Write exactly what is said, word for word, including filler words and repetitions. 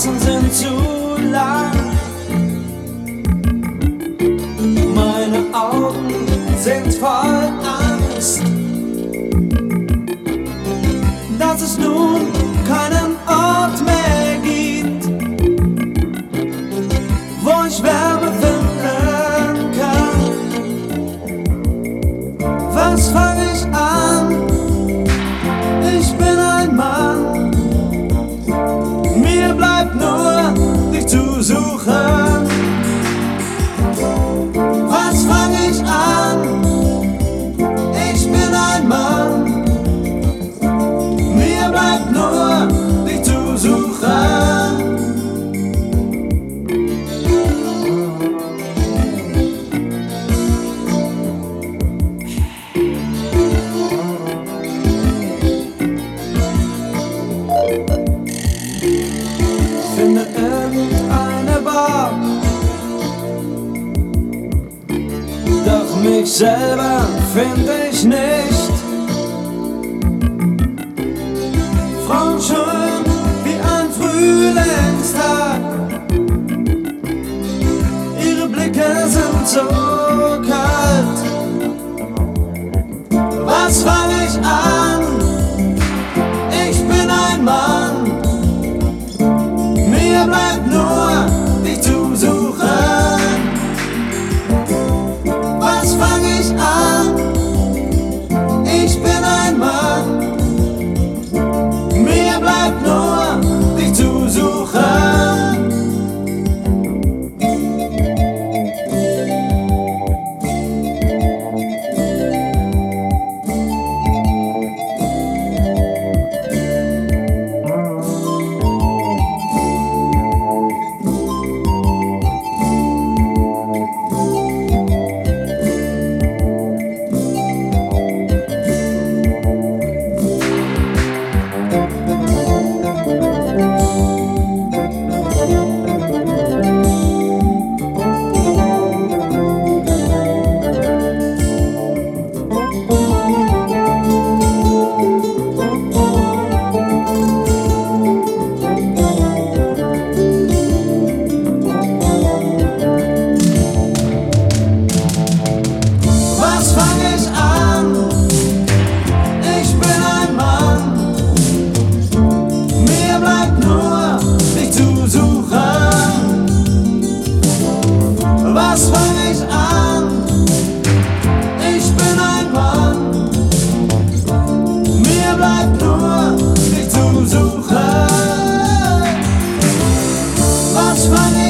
Straßen sind zu lang. Meine Augen sind voll Angst, dass es nun keinen Ort mehr gibt, wo ich Wärme finden kann. Was fang ich an? Ich bin ein Mann. Mir bleibt nur, dich zu suchen. Was fang ich an? Ich bin ein Mann. Mir bleibt nur, dich zu suchen. Finde irgendeine Bar, doch mich selber find ich nicht. Frauen schön wie ein Frühlingstag, ihre Blicke sind so kalt. Was fang ich an? Ich bin ein Mann. Mir bleibt nur, dich zu suchen. Was fang ich an? Ich bin ein Mann. Mir bleibt nur, dich zu suchen. Was fang ich an? Ich bin ein Mann. Mir bleibt nur, dich zu suchen. Was fang ich an?